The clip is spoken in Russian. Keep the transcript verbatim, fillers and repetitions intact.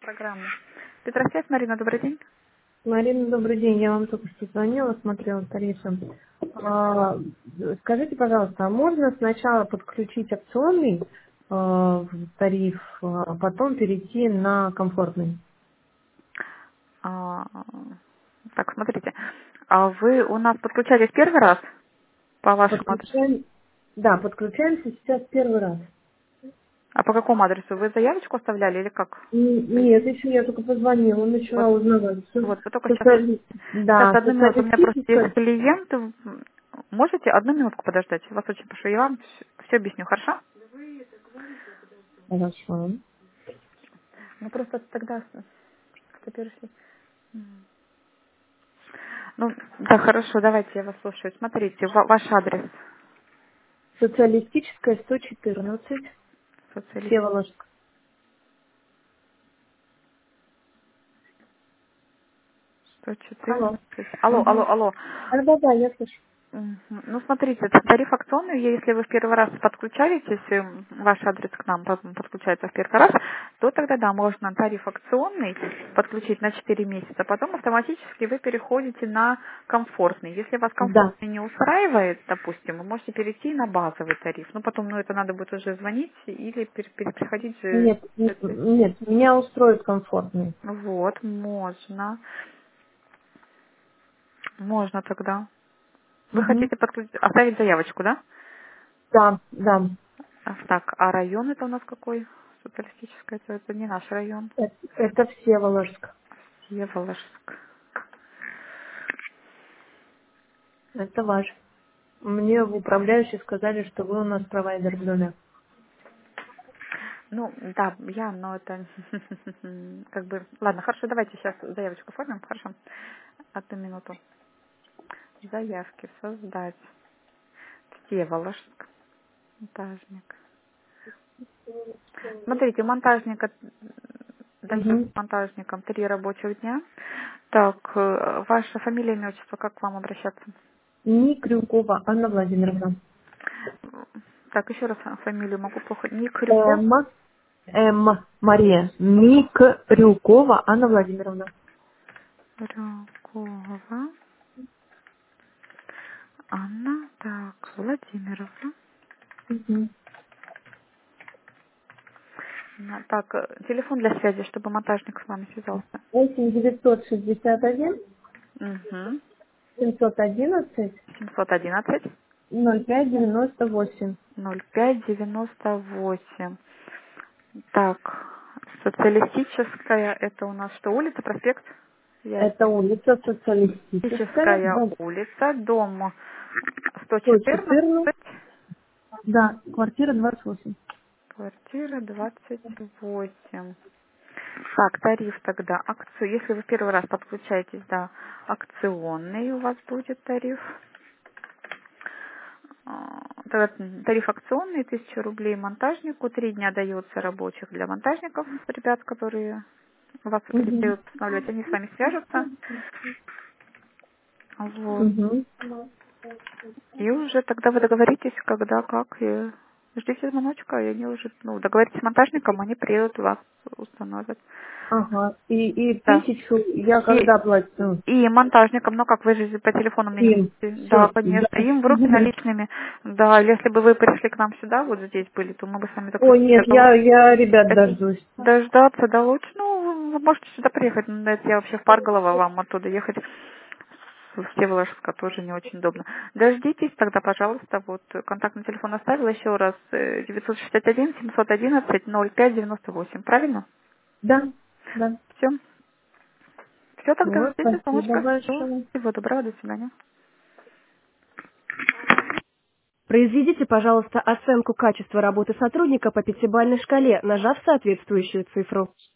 программу. Петросвязь, Марина, добрый день. Марина, добрый день. Я вам только что звонила, смотрела тарифы. А, скажите, пожалуйста, а можно сначала подключить опционный а, тариф, а потом перейти на комфортный? А, так, смотрите. А вы у нас подключались первый раз по вашему адресу? Подключаем, да, подключаемся сейчас первый раз. А по какому адресу? Вы заявочку оставляли или как? Н- Нет, еще я только позвонила, Вот, начала узнавать. Со- вот, вы только сейчас... социали- Сейчас Да, одну минуту, у меня просто есть социалистическая. клиент. Можете одну минутку подождать? Я вас очень прошу, я вам все объясню, хорошо? Хорошо. Ну просто тогда что перешли. Ну, да, хорошо, давайте я вас слушаю. Смотрите, ва- ваш адрес Социалистическая сто четырнадцать, социалист Всеволожск. сто Алло. четырнадцать. Алло, алло, Угу. алло. Да-да-да, я слышу. Мгм. Ну, смотрите, это тариф акционный, и если вы в первый раз подключаетесь, если ваш адрес к нам под- подключается в первый раз, то тогда, да, можно тариф акционный подключить на четыре месяца, потом автоматически вы переходите на комфортный. Если вас Да. комфортный не устраивает, допустим, вы можете перейти на базовый тариф. Ну, потом, ну, это надо будет уже звонить или пере- пере- переходить же. Нет, н- нет, меня устроит комфортный. Вот, можно. Можно тогда. Вы Мгм. хотите подключить, оставить заявочку, да? Да, да. А, Так, а район это у нас какой? Социалистический, это, это не наш район. Это, это Всеволожск. Всеволожск. Это ваш. Мне в управляющей сказали, что вы у нас провайдер в доме. Ну, да, я, но это как бы... Ладно, хорошо, давайте сейчас заявочку оформим, хорошо? Одну минуту. Заявки создать. Всеволожск. Монтажник. Смотрите, у монтажника даю Угу. монтажникам три рабочих дня. Так, э, ваша фамилия, имя, отчество, как к вам обращаться? Ни Крюкова Анна Владимировна. Так, еще раз фамилию могу плохо. Никрюков. М. М. Мария. Ни Крюкова Анна Владимировна. Рякова Анна, так, Владимировна. Угу. На- Так, э, телефон для связи, чтобы монтажник с вами связался. восемь девятьсот шестьдесят один Угу. семьсот одиннадцать семьсот одиннадцать ноль пять девяносто восемь. ноль пять девяносто восемь. Так, социалистическая, это у нас что, улица, проспект? Я... Это улица Социалистическая, Социалистическая дом улица, дом сто сто четырнадцать, четырнадцать, да, квартира двадцать восемь. квартира двадцать восемь. Так, тариф тогда, акцию, если вы первый раз подключаетесь, да, акционный у вас будет тариф. А, Тогда тариф акционный, тысяча рублей монтажнику, три дня дается рабочих для монтажников, ребят, которые у вас Угу. перестают устанавливать, они с вами свяжутся. Вот. Угу. И уже тогда вы договоритесь, когда, как, и ждите звоночка, и они уже, ну, договоритесь с монтажником, они приедут, вас установят. Ага. И, и Да. тысячу я И когда плачу? И монтажникам, ну как вы же по телефону мне не Им. можете. Да, Все. конечно, им в руки наличными. Да, если бы вы пришли к нам сюда, вот здесь были, то мы бы с вами Ой, заключили нет, договор. я, я ребят Это дождусь. дождаться, да, лучше. Ну, вы можете сюда приехать. Ну, это я вообще в Парголово, вам оттуда ехать. В Всеволожска тоже не очень удобно. Дождитесь тогда, пожалуйста. Вот контактный телефон оставила еще раз. э, девятьсот шестьдесят один семьсот одиннадцать ноль пять девяносто восемь. Правильно? Да, да. Все. Все, тогда Вот, ждите спасибо звоночка. Всё. большое. Всего доброго, до свидания. Произведите, пожалуйста, оценку качества работы сотрудника по пятибалльной шкале, нажав соответствующую цифру.